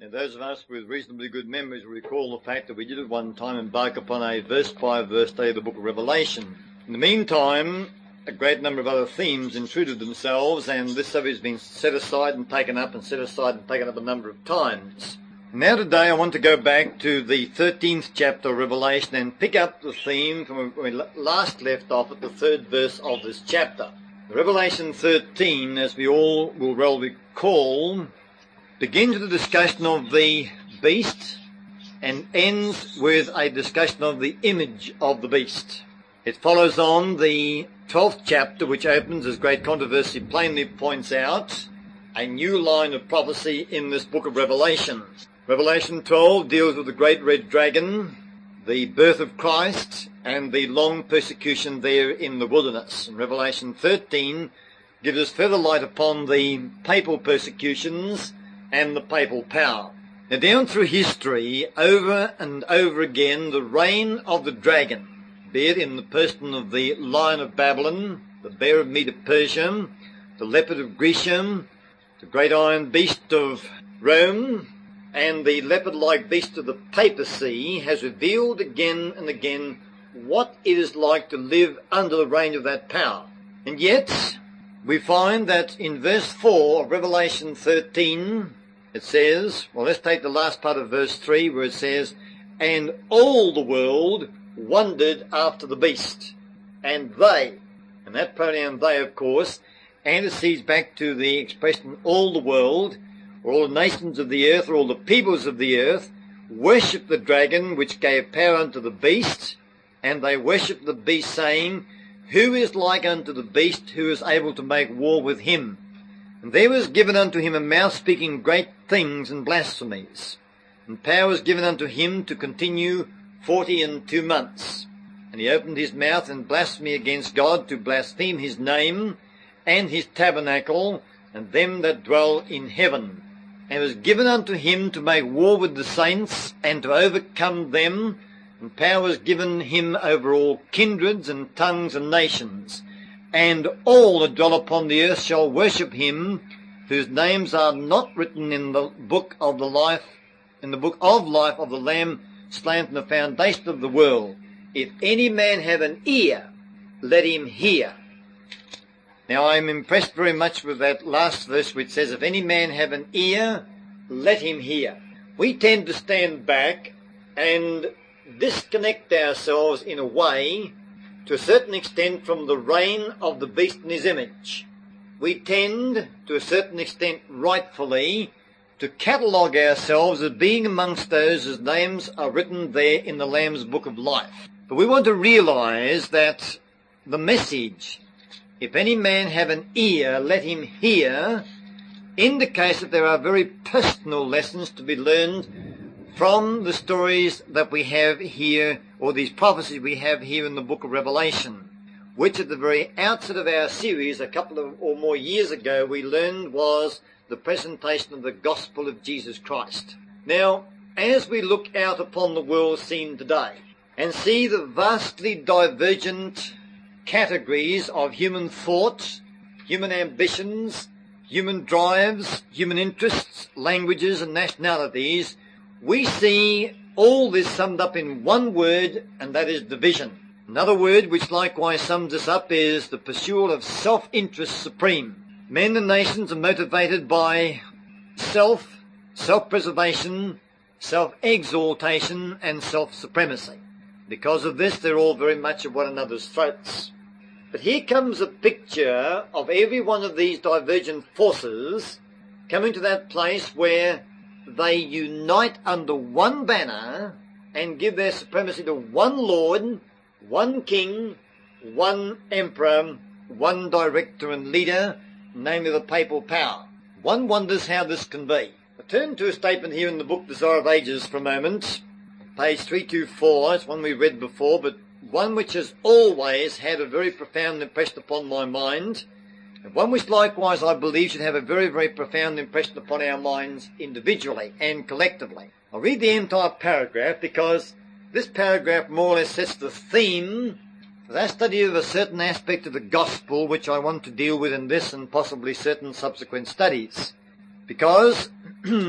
And those of us with reasonably good memories will recall the fact that we did at one time embark upon a verse-by-verse study of the book of Revelation. In the meantime, a great number of other themes intruded themselves, and this subject has been set aside and taken up and set aside and taken up a number of times. Now today I want to go back to the 13th chapter of Revelation and pick up the theme from where we last left off at the 3rd verse of this chapter. Revelation 13, as we all will well recall, begins with a discussion of the beast and ends with a discussion of the image of the beast. It follows on the 12th chapter, which opens, as Great Controversy plainly points out, a new line of prophecy in this book of Revelation. Revelation 12 deals with the great red dragon, the birth of Christ, and the long persecution there in the wilderness. And Revelation 13 gives us further light upon the papal persecutions and the papal power. Now, down through history, over and over again, the reign of the dragon, be it in the person of the Lion of Babylon, the Bear of Medo-Persia, the Leopard of Grecian, the Great Iron Beast of Rome, and the leopard-like beast of the papacy, has revealed again and again what it is like to live under the reign of that power. And yet, we find that in verse 4 of Revelation 13, it says, well, let's take the last part of verse 3, where it says, "And all the world wondered after the beast, and they," and that pronoun "they," of course, antecedes back to the expression "all the world," or all the nations of the earth, or all the peoples of the earth, worshipped the dragon which gave power unto the beast, and they worshipped the beast, saying, "Who is like unto the beast, who is able to make war with him? And there was given unto him a mouth speaking great things and blasphemies, and power was given unto him to continue 42 months. And he opened his mouth in blasphemy against God, to blaspheme his name, and his tabernacle, and them that dwell in heaven. And it was given unto him to make war with the saints, and to overcome them, and power was given him over all kindreds and tongues and nations. And all that dwell upon the earth shall worship him, whose names are not written in the book of the life, in the book of life of the Lamb slain from the foundation of the world. If any man have an ear, let him hear." Now, I'm impressed very much with that last verse which says, "If any man have an ear, let him hear." We tend to stand back and disconnect ourselves in a way, to a certain extent, from the reign of the beast in his image. We tend, to a certain extent rightfully, to catalogue ourselves as being amongst those whose names are written there in the Lamb's Book of Life. But we want to realise that the message, "If any man have an ear, let him hear," indicates that there are very personal lessons to be learned from the stories that we have here, or these prophecies we have here in the book of Revelation, which at the very outset of our series a couple of or more years ago we learned was the presentation of the gospel of Jesus Christ. Now, as we look out upon the world scene today and see the vastly divergent categories of human thought, human ambitions, human drives, human interests, languages and nationalities, we see all this summed up in one word, and that is division. Another word which likewise sums this up is the pursuit of self-interest supreme. Men and nations are motivated by self-preservation, self-exaltation, and self-supremacy. Because of this, they're all very much at one another's throats. But here comes a picture of every one of these divergent forces coming to that place where they unite under one banner and give their supremacy to one Lord, one King, one Emperor, one Director and Leader, namely the papal power. One wonders how this can be. I turn to a statement here in the book Desire of Ages for a moment. Page 324, it's one we read before, but one which has always had a very profound impression upon my mind, and one which likewise I believe should have a very, very profound impression upon our minds individually and collectively. I'll read the entire paragraph because this paragraph more or less sets the theme for our study of a certain aspect of the gospel which I want to deal with in this and possibly certain subsequent studies. Because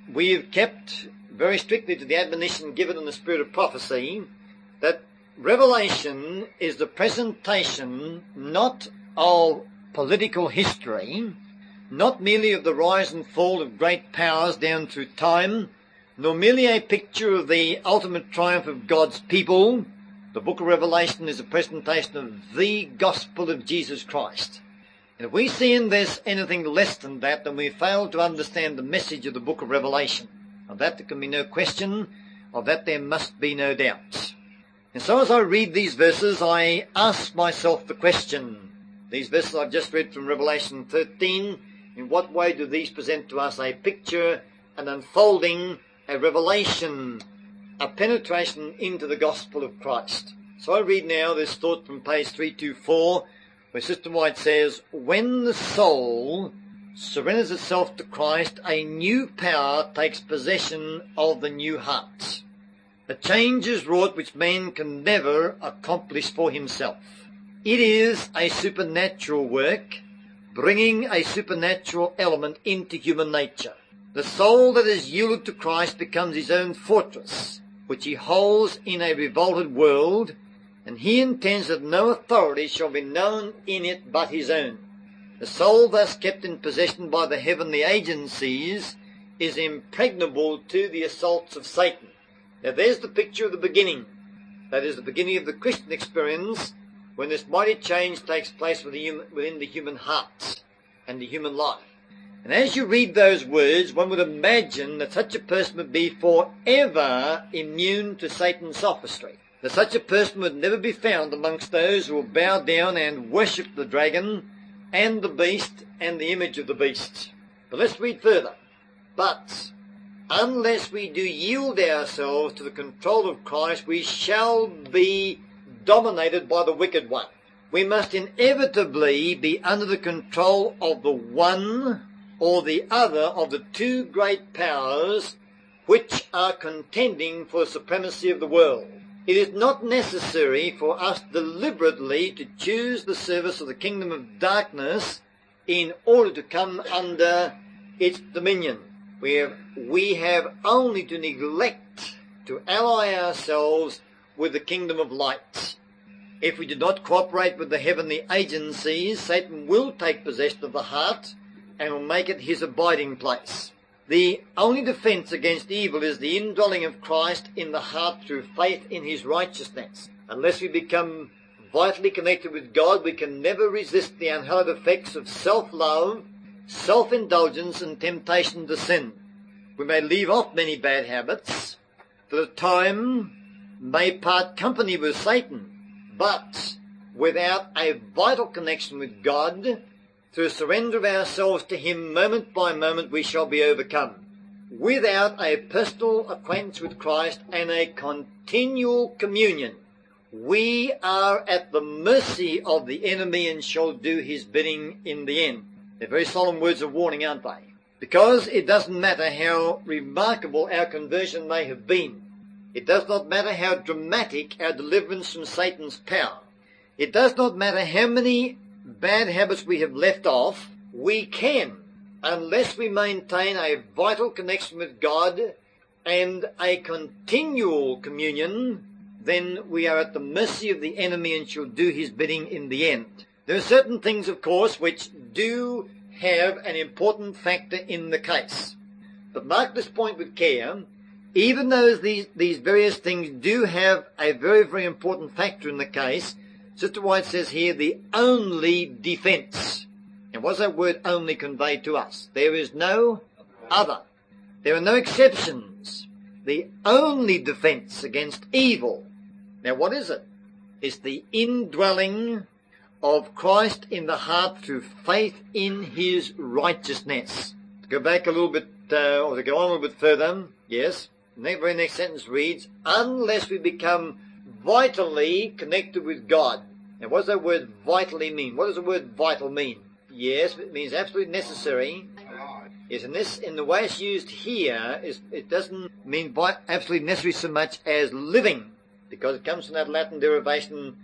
we have kept very strictly to the admonition given in the spirit of prophecy that Revelation is the presentation not of political history, not merely of the rise and fall of great powers down through time, nor merely a picture of the ultimate triumph of God's people. The book of Revelation is a presentation of the gospel of Jesus Christ. And if we see in this anything less than that, then we fail to understand the message of the book of Revelation. Of that there can be no question, of that there must be no doubt. And so as I read these verses, I ask myself the question, these verses I've just read from Revelation 13, in what way do these present to us a picture, an unfolding, a revelation, a penetration into the gospel of Christ? So I read now this thought from page 324, where Sister White says, when the soul surrenders itself to Christ, a new power takes possession of the new heart. A change is wrought which man can never accomplish for himself. It is a supernatural work, bringing a supernatural element into human nature. The soul that is yielded to Christ becomes his own fortress, which he holds in a revolted world, and he intends that no authority shall be known in it but his own. The soul thus kept in possession by the heavenly agencies is impregnable to the assaults of Satan. Now there's the picture of the beginning. That is the beginning of the Christian experience, when this mighty change takes place within the human heart and the human life. And as you read those words, one would imagine that such a person would be forever immune to Satan's sophistry. That such a person would never be found amongst those who will bow down and worship the dragon and the beast and the image of the beast. But let's read further. But unless we do yield ourselves to the control of Christ, we shall be dominated by the wicked one. We must inevitably be under the control of the one or the other of the two great powers which are contending for the supremacy of the world. It is not necessary for us deliberately to choose the service of the kingdom of darkness in order to come under its dominion. We have only to neglect to ally ourselves with the kingdom of light. If we do not cooperate with the heavenly agencies, Satan will take possession of the heart and will make it his abiding place. The only defense against evil is the indwelling of Christ in the heart through faith in his righteousness. Unless we become vitally connected with God, we can never resist the unhallowed effects of self-love, self-indulgence, and temptation to sin. We may leave off many bad habits, for the time may part company with Satan, but without a vital connection with God, through surrender of ourselves to him moment by moment, we shall be overcome. Without a personal acquaintance with Christ and a continual communion, we are at the mercy of the enemy and shall do his bidding in the end. They're very solemn words of warning, aren't they? Because it doesn't matter how remarkable our conversion may have been. It does not matter how dramatic our deliverance from Satan's power. It does not matter how many bad habits we have left off. We can, unless we maintain a vital connection with God and a continual communion, then we are at the mercy of the enemy and shall do his bidding in the end. There are certain things, of course, which do have an important factor in the case. But mark this point with care. Even though these various things do have a very, very important factor in the case, Sister White says here, the only defense. And what does that word only convey to us? There is no other. There are no exceptions. The only defense against evil. Now what is it? It's the indwelling of Christ in the heart through faith in his righteousness. To go back a little bit, or to go on a little bit further, yes, the very next sentence reads, unless we become vitally connected with God. Now what does that word vitally mean? What does the word vital mean? Yes, it means absolutely necessary. Yes, and this, in the way it's used here, it doesn't mean absolutely necessary so much as living, because it comes from that Latin derivation,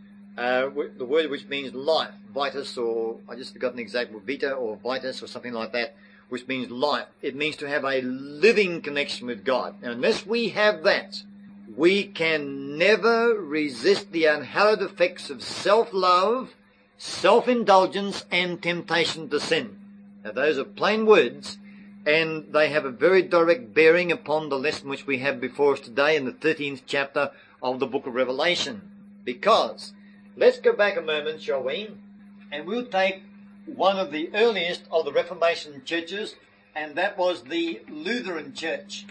the word which means life, vitus, or I just forgot an exact word, vita or vitus or something like that, which means life. It means to have a living connection with God. And unless we have that, we can never resist the unhallowed effects of self-love, self-indulgence, and temptation to sin. Now, those are plain words, and they have a very direct bearing upon the lesson which we have before us today in the 13th chapter of the book of Revelation. Because, let's go back a moment, shall we? And we'll take one of the earliest of the Reformation churches, and that was the Lutheran Church.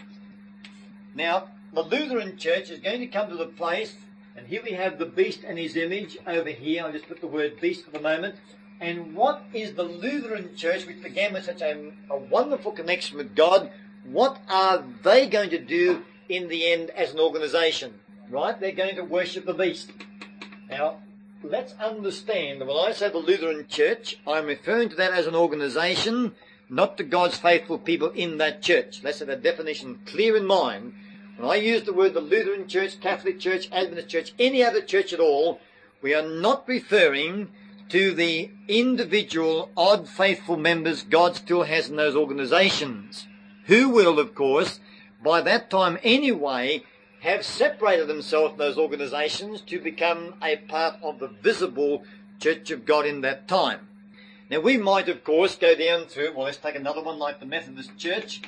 Now, the Lutheran Church is going to come to the place, and here we have the beast and his image over here. I'll just put the word beast for the moment. And what is the Lutheran Church, which began with such a wonderful connection with God, what are they going to do in the end as an organization? Right? They're going to worship the beast. Now, let's understand that when I say the Lutheran Church, I'm referring to that as an organization, not to God's faithful people in that church. Let's have that definition clear in mind. When I use the word the Lutheran Church, Catholic Church, Adventist Church, any other church at all, we are not referring to the individual odd faithful members God still has in those organizations, who will, of course, by that time anyway, have separated themselves from those organizations to become a part of the visible Church of God in that time. Now, we might, of course, go down through, well, let's take another one like the Methodist Church.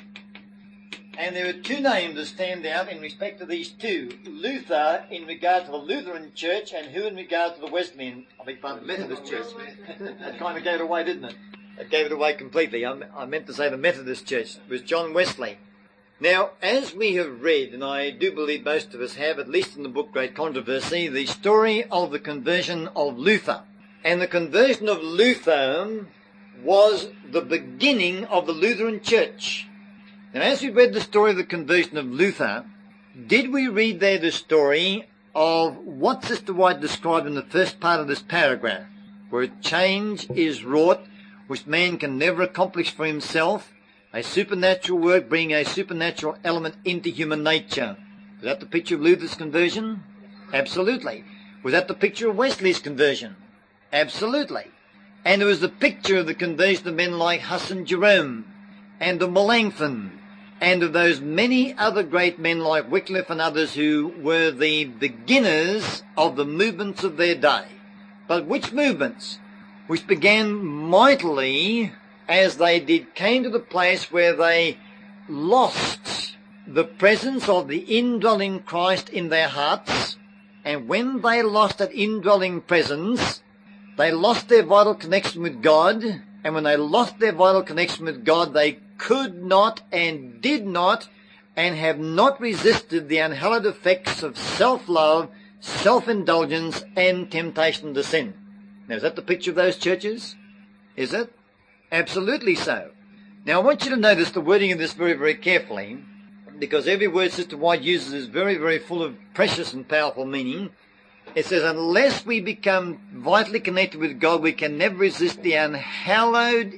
And there are two names that stand out in respect to these two. Luther in regard to the Lutheran Church, and who in regard to the Wesleyan, Methodist Church. That kind of gave it away, didn't it? That gave it away completely. I meant to say the Methodist Church. It was John Wesley. Now, as we have read, and I do believe most of us have, at least in the book Great Controversy, the story of the conversion of Luther. And the conversion of Luther was the beginning of the Lutheran Church. Now, as we read the story of the conversion of Luther, did we read there the story of what Sister White described in the first part of this paragraph, where change is wrought which man can never accomplish for himself, a supernatural work bringing a supernatural element into human nature? Was that the picture of Luther's conversion? Absolutely. Was that the picture of Wesley's conversion? Absolutely. And it was the picture of the conversion of men like Huss and Jerome, and of Melanchthon, and of those many other great men like Wycliffe and others who were the beginners of the movements of their day. But which movements? Which began mightily as they came to the place where they lost the presence of the indwelling Christ in their hearts, and when they lost that indwelling presence, they lost their vital connection with God, and when they lost their vital connection with God, they could not and did not and have not resisted the unhallowed effects of self-love, self-indulgence, and temptation to sin. Now, is that the picture of those churches? Is it? Absolutely so. Now, I want you to notice the wording of this very, very carefully, because every word Sister White uses is very, very full of precious and powerful meaning. It says, unless we become vitally connected with God, we can never resist the unhallowed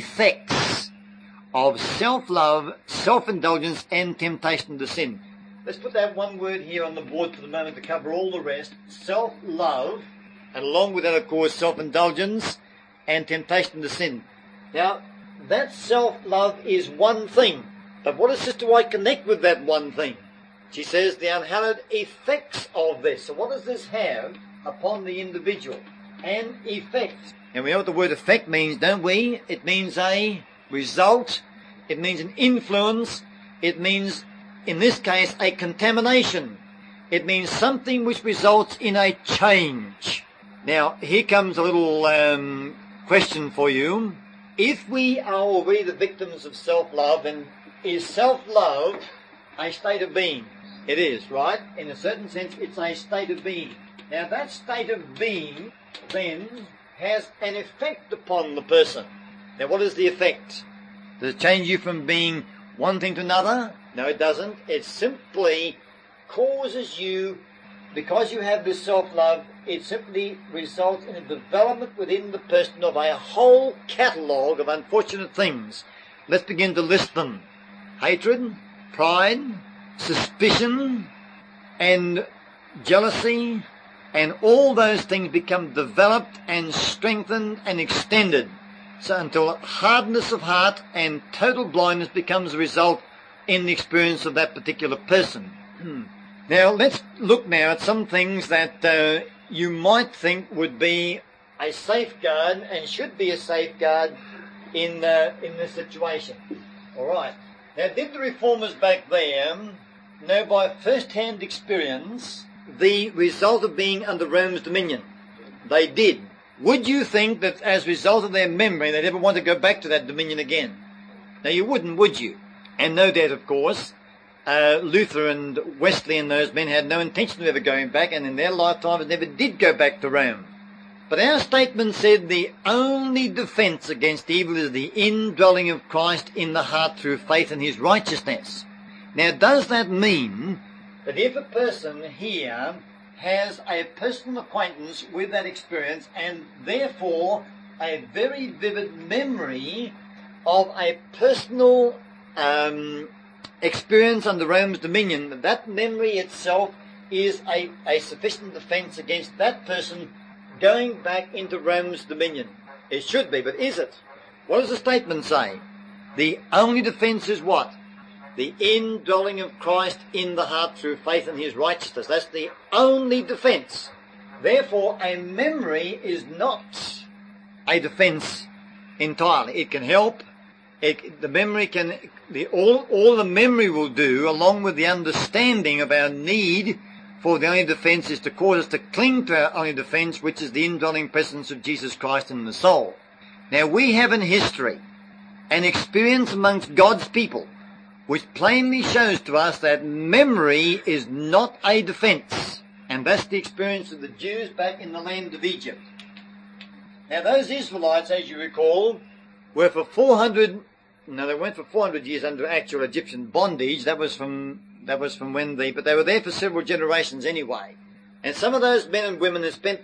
effects of self-love, self-indulgence, and temptation to sin. Let's put that one word here on the board for the moment to cover all the rest. Self-love, and along with that, of course, self-indulgence and temptation to sin. Now, that self-love is one thing. But what does Sister White connect with that one thing? She says the unhallowed effects of this. So what does this have upon the individual? An effect. And we know what the word effect means, don't we? It means a result. It means an influence. It means, in this case, a contamination. It means something which results in a change. Now, here comes a little question for you. If we are already the victims of self-love, then is self-love a state of being? It is, right? In a certain sense, it's a state of being. Now, that state of being then has an effect upon the person. Now, what is the effect? Does it change you from being one thing to another? No, it doesn't. It simply causes you, because you have this self-love, it simply results in a development within the person of a whole catalogue of unfortunate things. Let's begin to list them. Hatred, pride, suspicion, and jealousy, and all those things become developed and strengthened and extended. So until hardness of heart and total blindness becomes a result in the experience of that particular person. Now let's look now at some things that you might think would be a safeguard and should be a safeguard in this situation. All right. Now, did the reformers back there know by first-hand experience the result of being under Rome's dominion? They did. Would you think that as a result of their memory they'd ever want to go back to that dominion again? Now, you wouldn't, would you? And no doubt, of course, Luther and Wesley and those men had no intention of ever going back, and in their lifetimes never did go back to Rome. But our statement said the only defence against evil is the indwelling of Christ in the heart through faith in his righteousness. Now, does that mean that if a person here has a personal acquaintance with that experience and therefore a very vivid memory of a personal experience under Rome's dominion, that memory itself is a sufficient defence against that person going back into Rome's dominion? It should be, but is it? What does the statement say? The only defence is what? The indwelling of Christ in the heart through faith in his righteousness. That's the only defence. Therefore, a memory is not a defence entirely. It can help. The memory can, all the memory will do, along with the understanding of our need for the only defence, is to cause us to cling to our only defence, which is the indwelling presence of Jesus Christ in the soul. Now, we have in history an experience amongst God's people which plainly shows to us that memory is not a defence. And that's the experience of the Jews back in the land of Egypt. Now, those Israelites, as you recall, were for 400... No, they weren't for 400 years under actual Egyptian bondage. That was from when but they were there for several generations anyway. And some of those men and women have spent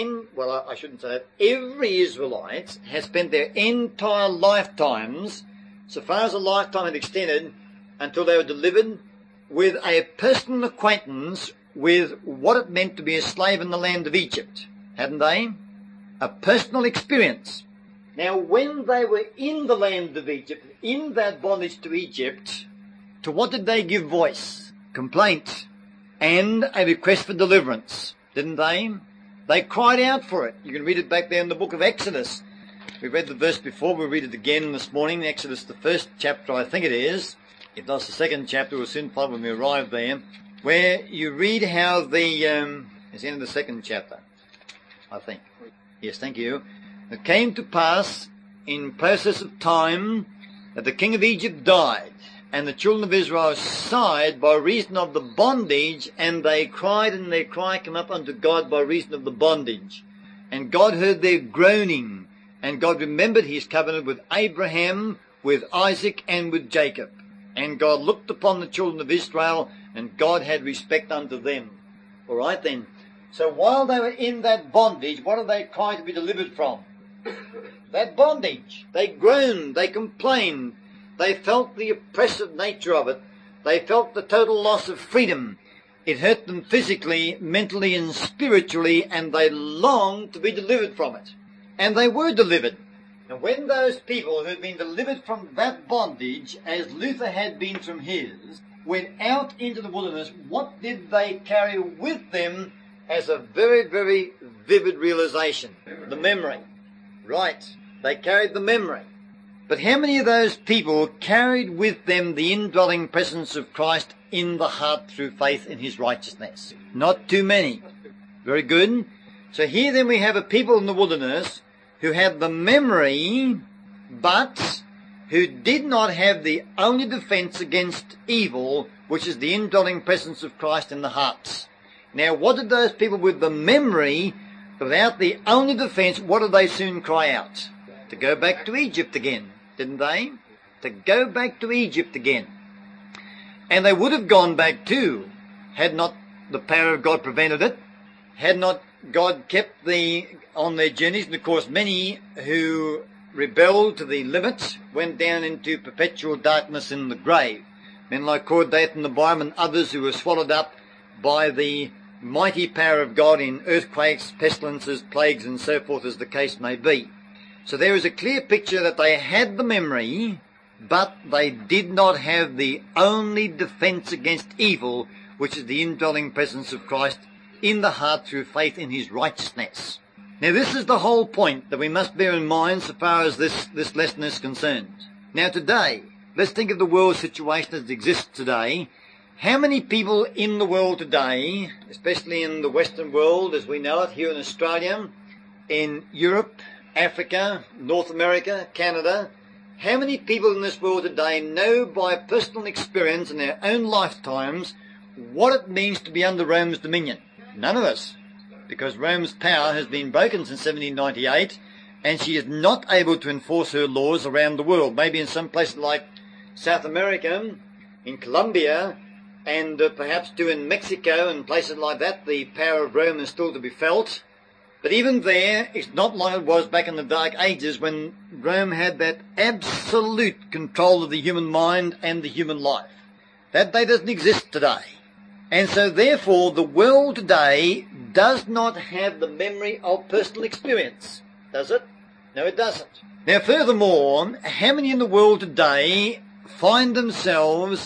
I shouldn't say that. Every Israelite has spent their entire lifetimes, so far as a lifetime had extended, until they were delivered, with a personal acquaintance with what it meant to be a slave in the land of Egypt. Hadn't they? A personal experience. Now, when they were in the land of Egypt, in that bondage to Egypt, to what did they give voice? Complaint and a request for deliverance, didn't they? They cried out for it. You can read it back there in the book of Exodus. We read the verse before. We'll read it again this morning. Exodus, the first chapter, I think it is. If not the second chapter, we'll soon find when we arrive there, where you read how it's the end of the second chapter, I think. Yes, thank you. It came to pass in process of time that the king of Egypt died, and the children of Israel sighed by reason of the bondage, and they cried, and their cry came up unto God by reason of the bondage. And God heard their groaning, and God remembered his covenant with Abraham, with Isaac, and with Jacob. And God looked upon the children of Israel, and God had respect unto them. All right then. So while they were in that bondage, what did they cry to be delivered from? That bondage. They groaned, they complained, they felt the oppressive nature of it, they felt the total loss of freedom. It hurt them physically, mentally and spiritually, and they longed to be delivered from it. And they were delivered. And when those people who had been delivered from that bondage, as Luther had been from his, went out into the wilderness, what did they carry with them as a very, very vivid realization? The memory. Right. They carried the memory. But how many of those people carried with them the indwelling presence of Christ in the heart through faith in his righteousness? Not too many. Very good. So here then we have a people in the wilderness who had the memory, but who did not have the only defence against evil, which is the indwelling presence of Christ in the hearts. Now, what did those people with the memory, without the only defence, what did they soon cry out? To go back to Egypt again, didn't they? To go back to Egypt again. And they would have gone back too, had not the power of God prevented it, had not God kept on their journeys. And of course many who rebelled to the limit went down into perpetual darkness in the grave. Men like Korah, Dathan, Abiram, and others who were swallowed up by the mighty power of God in earthquakes, pestilences, plagues, and so forth, as the case may be. So there is a clear picture that they had the memory, but they did not have the only defense against evil, which is the indwelling presence of Christ in the heart through faith in his righteousness. Now this is the whole point that we must bear in mind so far as this lesson is concerned. Now today, let's think of the world situation as it exists today. How many people in the world today, especially in the Western world as we know it, here in Australia, in Europe, Africa, North America, Canada, how many people in this world today know by personal experience in their own lifetimes what it means to be under Rome's dominion? None of us, because Rome's power has been broken since 1798, and she is not able to enforce her laws around the world. Maybe in some places like South America, in Colombia, and perhaps too in Mexico and places like that, the power of Rome is still to be felt. But even there, it's not like it was back in the Dark Ages when Rome had that absolute control of the human mind and the human life. That day doesn't exist today. And so therefore, the world today does not have the memory of personal experience. Does it? No, it doesn't. Now furthermore, how many in the world today find themselves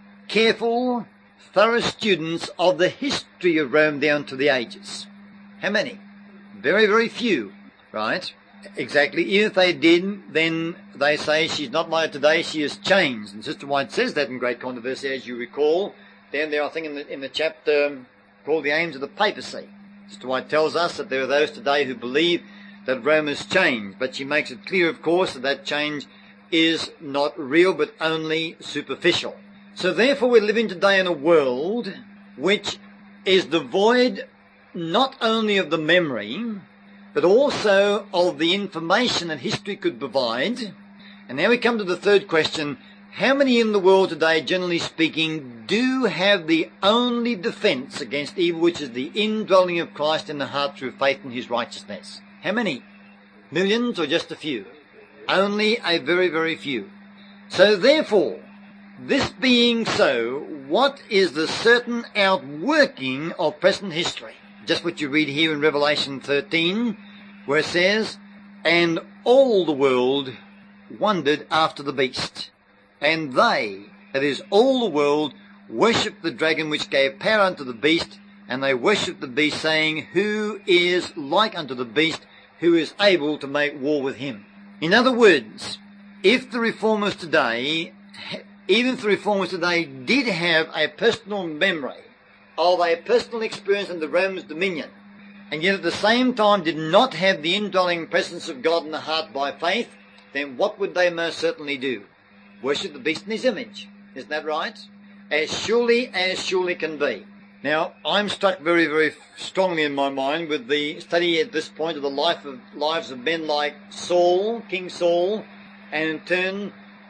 careful, thorough students of the history of Rome down to the ages? How many? Very, very few, right? Exactly. Even if they did, then they say she's not like today, she has changed. And Sister White says that in Great Controversy, as you recall, down there, I think, in the chapter called The Aims of the Papacy. Sister White tells us that there are those today who believe that Rome has changed, but she makes it clear, of course, that that change is not real, but only superficial. So therefore, we're living today in a world which is devoid not only of the memory, but also of the information that history could provide. And now we come to the third question. How many in the world today, generally speaking, do have the only defense against evil, which is the indwelling of Christ in the heart through faith in his righteousness? How many? Millions or just a few? Only a very, very few. So therefore, this being so, what is the certain outworking of present history? Just what you read here in Revelation 13, where it says, "And all the world wondered after the beast. And they," that is, all the world, "worshipped the dragon which gave power unto the beast, and they worshipped the beast, saying, Who is like unto the beast, who is able to make war with him?" In other words, if the reformers today, even if the reformers today did have a personal memory of a personal experience under Rome's dominion, and yet at the same time did not have the indwelling presence of God in the heart by faith, then what would they most certainly do? Worship the beast in his image. Isn't that right? As surely can be. Now, I'm struck very, very strongly in my mind with the study at this point of the lives of men like Saul, King Saul, and in turn,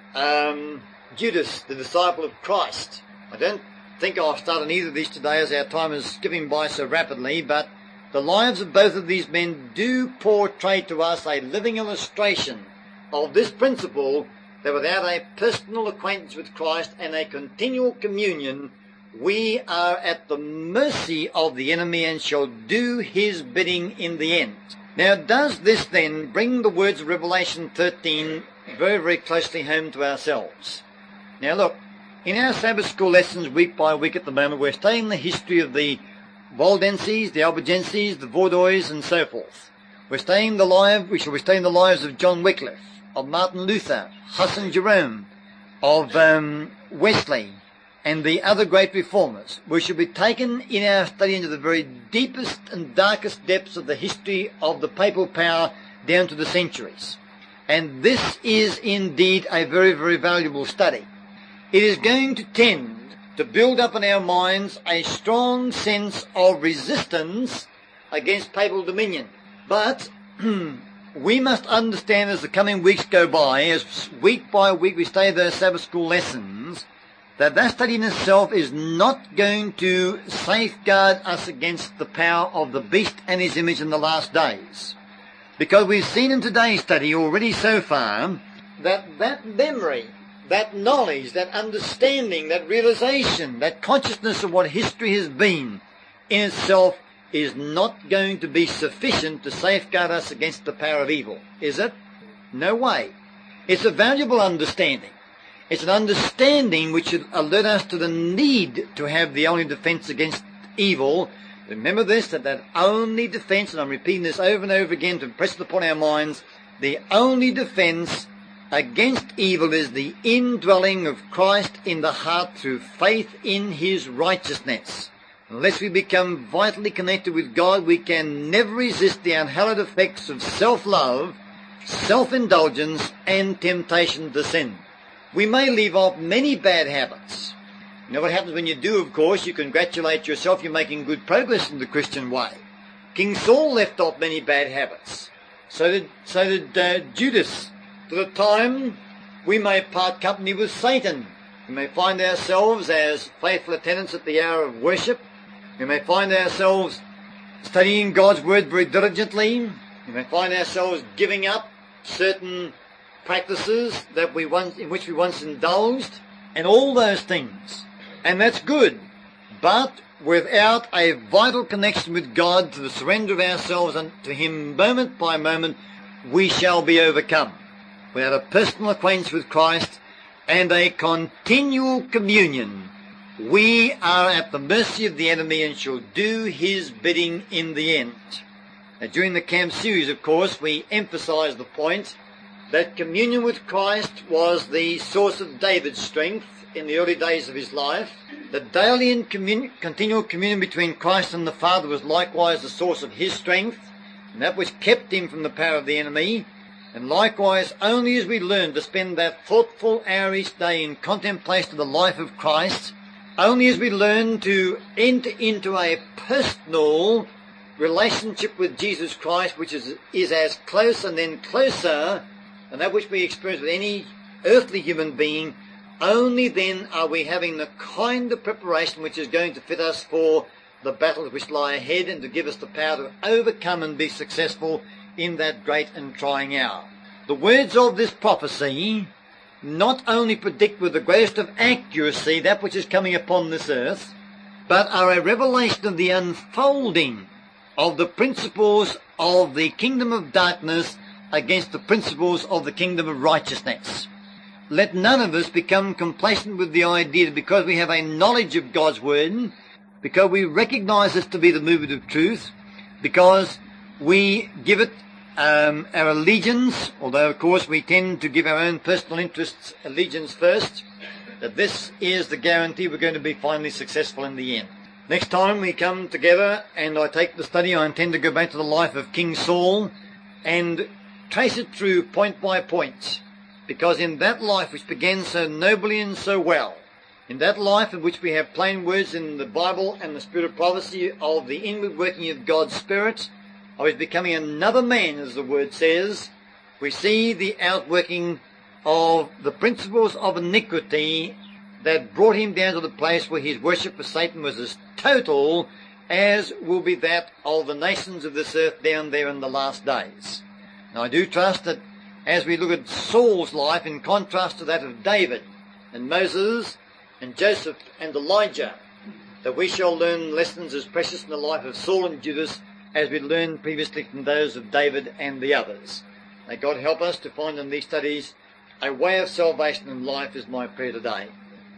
Judas, the disciple of Christ. I don't think I'll start on either of these today as our time is skipping by so rapidly, but the lives of both of these men do portray to us a living illustration of this principle, that without a personal acquaintance with Christ and a continual communion, we are at the mercy of the enemy and shall do his bidding in the end. Now, does this then bring the words of Revelation 13 very, very closely home to ourselves? Now look, in our Sabbath school lessons week by week at the moment, we're studying the history of the Waldenses, the Albigenses, the Vaudois, and so forth. We shall be studying the lives of John Wycliffe, of Martin Luther, Hassan Jerome, of Wesley, and the other great reformers. We shall be taken in our study into the very deepest and darkest depths of the history of the papal power down to the centuries. And this is indeed a very, very valuable study. It is going to tend to build up in our minds a strong sense of resistance against papal dominion. But we must understand as the coming weeks go by, as week by week we study those Sabbath school lessons, that study in itself is not going to safeguard us against the power of the beast and his image in the last days. Because we've seen in today's study already so far that memory, that knowledge, that understanding, that realization, that consciousness of what history has been in itself is not going to be sufficient to safeguard us against the power of evil, is it? No way. It's a valuable understanding. It's an understanding which should alert us to the need to have the only defense against evil. Remember this, that only defense, and I'm repeating this over and over again to impress it upon our minds, the only defense against evil is the indwelling of Christ in the heart through faith in his righteousness. Unless we become vitally connected with God, we can never resist the unhallowed effects of self-love, self-indulgence, and temptation to sin. We may leave off many bad habits. You know what happens when you do, of course? You congratulate yourself, you're making good progress in the Christian way. King Saul left off many bad habits. So did Judas. To the time we may part company with Satan. We may find ourselves as faithful attendants at the hour of worship. We may find ourselves studying God's Word very diligently. We may find ourselves giving up certain practices in which we once indulged, and all those things. And that's good. But without a vital connection with God, to the surrender of ourselves unto him moment by moment, we shall be overcome. Without a personal acquaintance with Christ and a continual communion, we are at the mercy of the enemy and shall do his bidding in the end. Now, during the camp series, of course, we emphasized the point that communion with Christ was the source of David's strength in the early days of his life. The daily and continual communion between Christ and the Father was likewise the source of his strength, and that which kept him from the power of the enemy. And likewise, only as we learn to spend that thoughtful hour each day in contemplation of the life of Christ, only as we learn to enter into a personal relationship with Jesus Christ, which is as close and then closer than that which we experience with any earthly human being, only then are we having the kind of preparation which is going to fit us for the battles which lie ahead and to give us the power to overcome and be successful in that great and trying hour. The words of this prophecy not only predict with the greatest of accuracy that which is coming upon this earth, but are a revelation of the unfolding of the principles of the kingdom of darkness against the principles of the kingdom of righteousness. Let none of us become complacent with the idea that because we have a knowledge of God's Word, because we recognize this to be the movement of truth, because we give it our allegiance, although of course we tend to give our own personal interests allegiance first, that this is the guarantee we're going to be finally successful in the end. Next time we come together and I take the study, I intend to go back to the life of King Saul and trace it through point by point, because in that life which began so nobly and so well, in that life in which we have plain words in the Bible and the spirit of prophecy of the inward working of God's Spirit, of his becoming another man, as the word says, we see the outworking of the principles of iniquity that brought him down to the place where his worship for Satan was as total as will be that of the nations of this earth down there in the last days. Now I do trust that as we look at Saul's life in contrast to that of David and Moses and Joseph and Elijah, that we shall learn lessons as precious in the life of Saul and Judas as we learned previously from those of David and the others. May God help us to find in these studies a way of salvation and life is my prayer today.